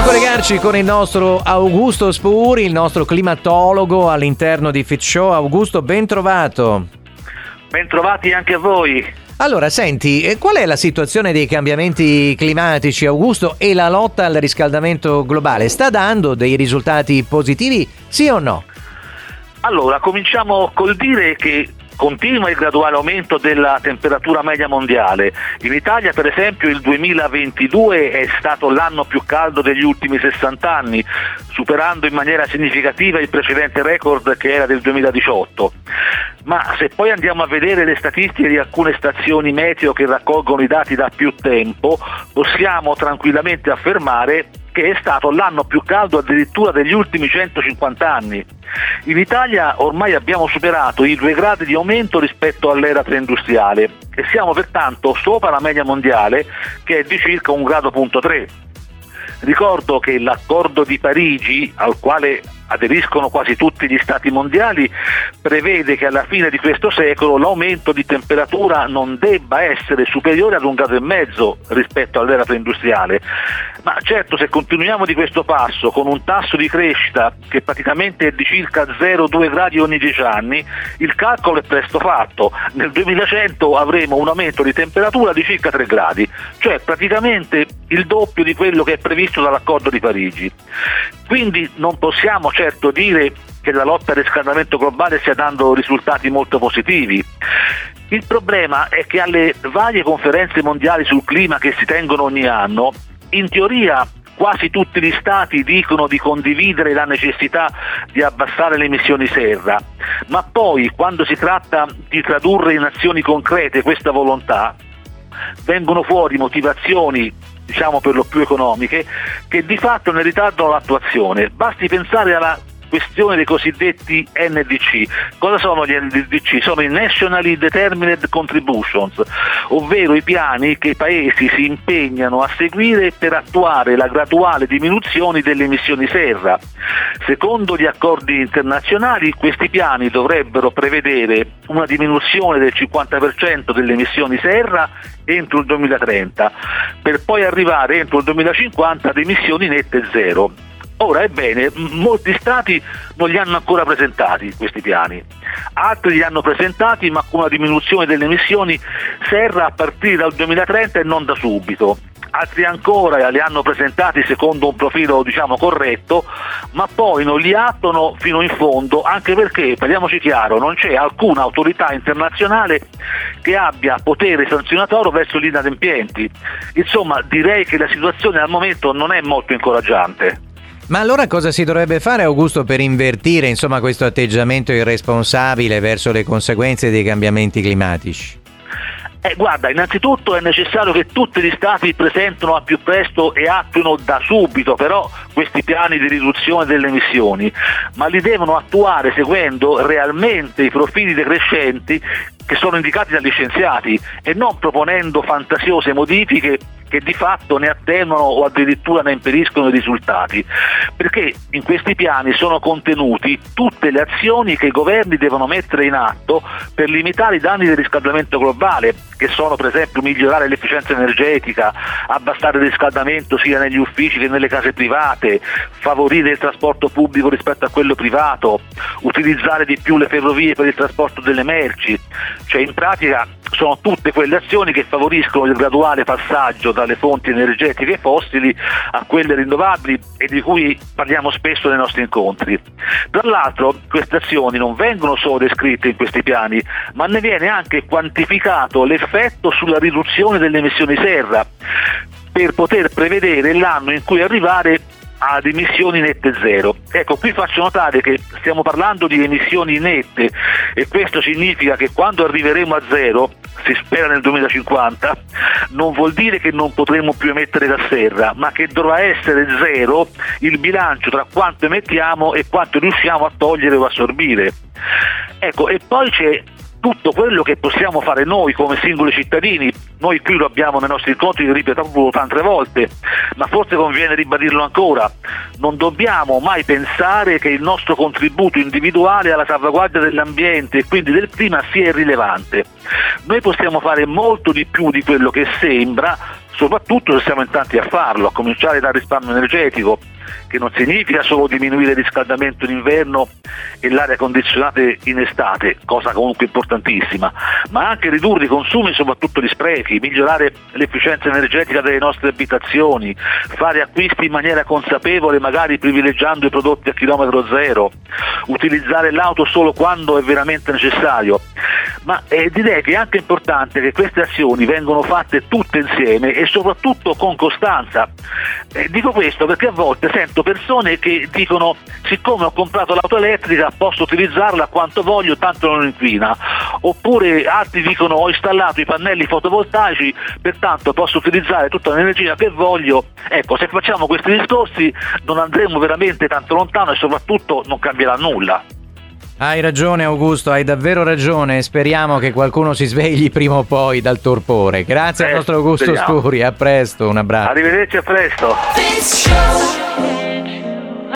collegarci con il nostro Augusto Spuri, il nostro climatologo all'interno di Fit Show. Augusto, ben trovato. Ben trovati anche a voi. Allora, senti, qual è la situazione dei cambiamenti climatici, Augusto, e la lotta al riscaldamento globale? Sta dando dei risultati positivi, sì o no? Allora, cominciamo col dire che continua il graduale aumento della temperatura media mondiale. In Italia, per esempio, il 2022 è stato l'anno più caldo degli ultimi 60 anni, superando in maniera significativa il precedente record che era del 2018. Ma se poi andiamo a vedere le statistiche di alcune stazioni meteo che raccolgono i dati da più tempo, possiamo tranquillamente affermare che è stato l'anno più caldo addirittura degli ultimi 150 anni. In Italia ormai abbiamo superato i 2 gradi di aumento rispetto all'era preindustriale e siamo pertanto sopra la media mondiale, che è di circa 1,3 gradi. Ricordo che l'accordo di Parigi, al quale aderiscono quasi tutti gli stati mondiali, prevede che alla fine di questo secolo l'aumento di temperatura non debba essere superiore ad 1,5 gradi rispetto all'era preindustriale. Ma certo, se continuiamo di questo passo con un tasso di crescita che praticamente è di circa 0,2 gradi ogni 10 anni, il calcolo è presto fatto. Nel 2100 avremo un aumento di temperatura di circa 3 gradi, cioè praticamente il doppio di quello che è previsto dall'accordo di Parigi. Quindi non possiamo certo dire che la lotta al riscaldamento globale stia dando risultati molto positivi. Il problema è che alle varie conferenze mondiali sul clima che si tengono ogni anno, in teoria quasi tutti gli stati dicono di condividere la necessità di abbassare le emissioni serra, ma poi quando si tratta di tradurre in azioni concrete questa volontà, vengono fuori motivazioni, diciamo per lo più economiche, che di fatto ne ritardano l'attuazione. Basti pensare alla questione dei cosiddetti NDC. Cosa sono gli NDC? Sono i Nationally Determined Contributions, ovvero i piani che i paesi si impegnano a seguire per attuare la graduale diminuzione delle emissioni serra. Secondo gli accordi internazionali, questi piani dovrebbero prevedere una diminuzione del 50% delle emissioni serra entro il 2030, per poi arrivare entro il 2050 ad emissioni nette zero. Ora, ebbene, molti stati non li hanno ancora presentati questi piani, altri li hanno presentati ma con una diminuzione delle emissioni serra a partire dal 2030 e non da subito. Altri ancora li hanno presentati secondo un profilo, diciamo, corretto, ma poi non li attuano fino in fondo, anche perché, parliamoci chiaro, non c'è alcuna autorità internazionale che abbia potere sanzionatorio verso gli inadempienti. Insomma, direi che la situazione al momento non è molto incoraggiante. Ma allora cosa si dovrebbe fare, Augusto, per invertire, insomma, questo atteggiamento irresponsabile verso le conseguenze dei cambiamenti climatici? Guarda, innanzitutto è necessario che tutti gli stati presentino al più presto e attuino da subito però questi piani di riduzione delle emissioni, ma li devono attuare seguendo realmente i profili decrescenti che sono indicati dagli scienziati e non proponendo fantasiose modifiche che di fatto ne attenuano o addirittura ne impediscono i risultati, perché in questi piani sono contenuti tutte le azioni che i governi devono mettere in atto per limitare i danni del riscaldamento globale, che sono per esempio migliorare l'efficienza energetica, abbassare il riscaldamento sia negli uffici che nelle case private, favorire il trasporto pubblico rispetto a quello privato, utilizzare di più le ferrovie per il trasporto delle merci, cioè in pratica sono tutte quelle azioni che favoriscono il graduale passaggio dalle fonti energetiche fossili a quelle rinnovabili e di cui parliamo spesso nei nostri incontri. Tra l'altro queste azioni non vengono solo descritte in questi piani, ma ne viene anche quantificato l'effetto sulla riduzione delle emissioni serra, per poter prevedere l'anno in cui arrivare ad emissioni nette zero. Ecco, qui faccio notare che stiamo parlando di emissioni nette e questo significa che quando arriveremo a zero, si spera nel 2050, non vuol dire che non potremo più emettere gas serra, ma che dovrà essere zero il bilancio tra quanto emettiamo e quanto riusciamo a togliere o assorbire. Ecco, e poi c'è tutto quello che possiamo fare noi come singoli cittadini. Noi qui lo abbiamo nei nostri incontri ripetuto tante volte, ma forse conviene ribadirlo ancora. Non dobbiamo mai pensare che il nostro contributo individuale alla salvaguardia dell'ambiente e quindi del clima sia irrilevante. Noi possiamo fare molto di più di quello che sembra soprattutto se siamo in tanti a farlo, a cominciare dal risparmio energetico, che non significa solo diminuire il riscaldamento in inverno e l'aria condizionata in estate, cosa comunque importantissima, ma anche ridurre i consumi, soprattutto gli sprechi, migliorare l'efficienza energetica delle nostre abitazioni, fare acquisti in maniera consapevole, magari privilegiando i prodotti a chilometro zero, utilizzare l'auto solo quando è veramente necessario. Ma direi che è anche importante che queste azioni vengano fatte tutte insieme e soprattutto con costanza. Dico questo perché a volte sento persone che dicono: siccome ho comprato l'auto elettrica posso utilizzarla quanto voglio, tanto non inquina, oppure altri dicono: ho installato i pannelli fotovoltaici, pertanto posso utilizzare tutta l'energia che voglio. Ecco, se facciamo questi discorsi non andremo veramente tanto lontano e soprattutto non cambierà nulla. Hai ragione Augusto, hai davvero ragione, speriamo che qualcuno si svegli prima o poi dal torpore. Grazie al nostro Augusto speriamo. Scuri, a presto, un abbraccio. Arrivederci, a presto.